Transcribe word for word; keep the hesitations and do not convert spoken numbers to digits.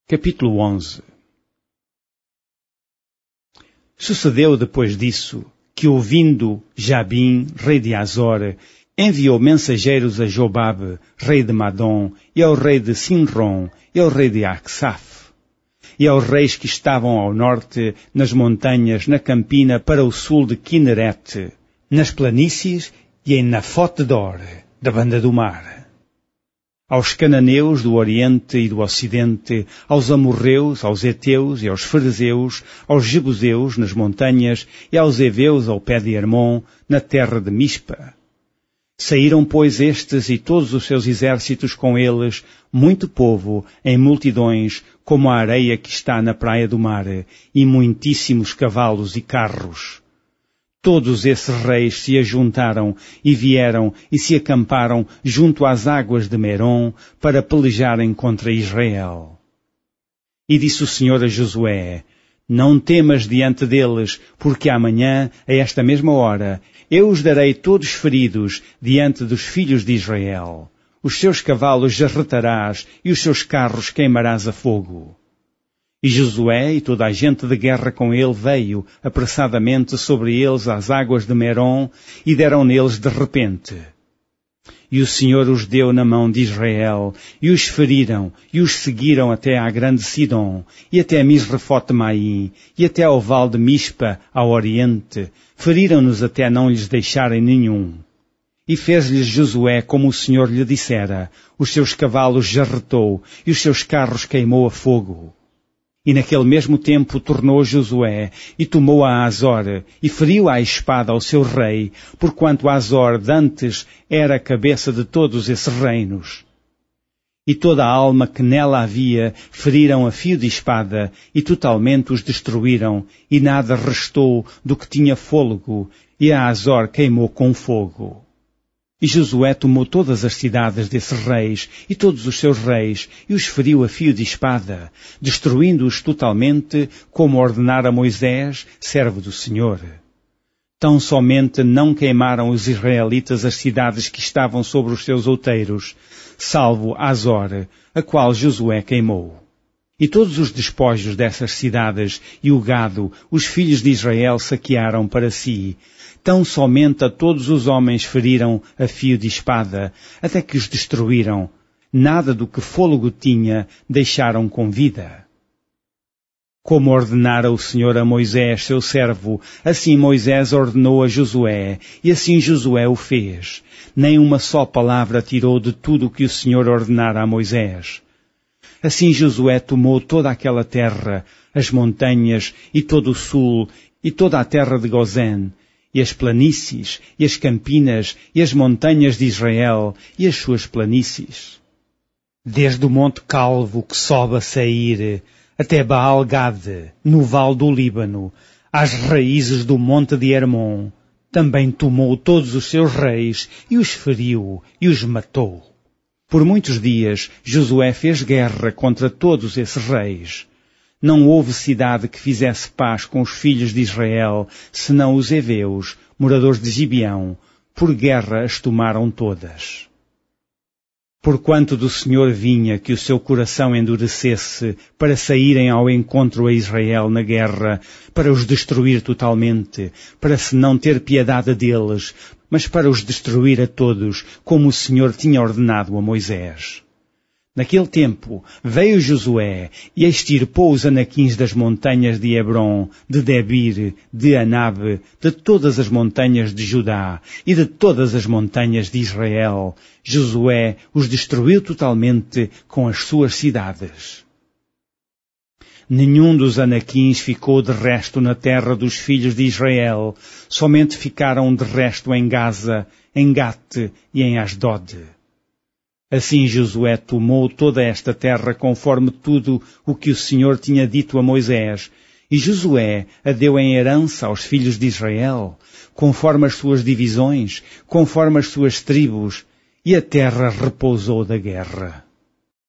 Capítulo onze. Sucedeu depois disso que, ouvindo Jabim, rei de Azor, enviou mensageiros a Jobabe, rei de Madom, e ao rei de Sinrom, e ao rei de Acsaf, e aos reis que estavam ao norte, nas montanhas, na campina, para o sul de Quinerete, nas planícies e em Nafote-dor, da banda do mar. Aos cananeus do Oriente e do Ocidente, aos amorreus, aos heteus e aos ferezeus, aos jebuseus nas montanhas e aos heveus ao pé de Hermon, na terra de Mispa. Saíram, pois, estes e todos os seus exércitos com eles, muito povo, em multidões, como a areia que está na praia do mar, e muitíssimos cavalos e carros. Todos esses reis se ajuntaram e vieram e se acamparam junto às águas de Merom para pelejarem contra Israel. E disse o Senhor a Josué: Não temas diante deles, porque amanhã, a esta mesma hora, eu os darei todos feridos diante dos filhos de Israel. Os seus cavalos jarretarás e os seus carros queimarás a fogo. E Josué e toda a gente de guerra com ele veio apressadamente sobre eles às águas de Merom e deram neles de repente. E o Senhor os deu na mão de Israel, e os feriram, e os seguiram até à grande Sidom, e até Misrefote-maim, e até ao vale de Mispa, ao oriente. Feriram-nos até não lhes deixarem nenhum. E fez-lhes Josué como o Senhor lhe dissera. Os seus cavalos jarretou, e os seus carros queimou a fogo. E naquele mesmo tempo tornou Josué, e tomou a Azor, e feriu à espada ao seu rei, porquanto Azor dantes era a cabeça de todos esses reinos. E toda a alma que nela havia feriram a fio de espada, e totalmente os destruíram, e nada restou do que tinha fôlego, e a Azor queimou com fogo. E Josué tomou todas as cidades desses reis e todos os seus reis e os feriu a fio de espada, destruindo-os totalmente, como ordenara Moisés, servo do Senhor. Tão somente não queimaram os israelitas as cidades que estavam sobre os seus outeiros, salvo Azor, a qual Josué queimou. E todos os despojos dessas cidades e o gado, os filhos de Israel saquearam para si. Tão somente a todos os homens feriram a fio de espada, até que os destruíram. Nada do que fôlego tinha deixaram com vida. Como ordenara o Senhor a Moisés, seu servo, assim Moisés ordenou a Josué, e assim Josué o fez. Nem uma só palavra tirou de tudo o que o Senhor ordenara a Moisés. Assim Josué tomou toda aquela terra, as montanhas, e todo o sul, e toda a terra de Gozém, e as planícies, e as campinas, e as montanhas de Israel, e as suas planícies. Desde o monte Calvo que sobe a Seir, até Baal-Gade, no vale do Líbano, às raízes do monte de Hermon, também tomou todos os seus reis, e os feriu, e os matou. Por muitos dias, Josué fez guerra contra todos esses reis. Não houve cidade que fizesse paz com os filhos de Israel, senão os heveus, moradores de Gibeão. Por guerra as tomaram todas. Porquanto do Senhor vinha que o seu coração endurecesse para saírem ao encontro a Israel na guerra, para os destruir totalmente, para se não ter piedade deles, mas para os destruir a todos, como o Senhor tinha ordenado a Moisés. Naquele tempo veio Josué e extirpou os anaquins das montanhas de Hebron, de Debir, de Anabe, de todas as montanhas de Judá e de todas as montanhas de Israel. Josué os destruiu totalmente com as suas cidades. Nenhum dos anaquins ficou de resto na terra dos filhos de Israel, somente ficaram de resto em Gaza, em Gate e em Asdod. Assim Josué tomou toda esta terra conforme tudo o que o Senhor tinha dito a Moisés, e Josué a deu em herança aos filhos de Israel, conforme as suas divisões, conforme as suas tribos, e a terra repousou da guerra.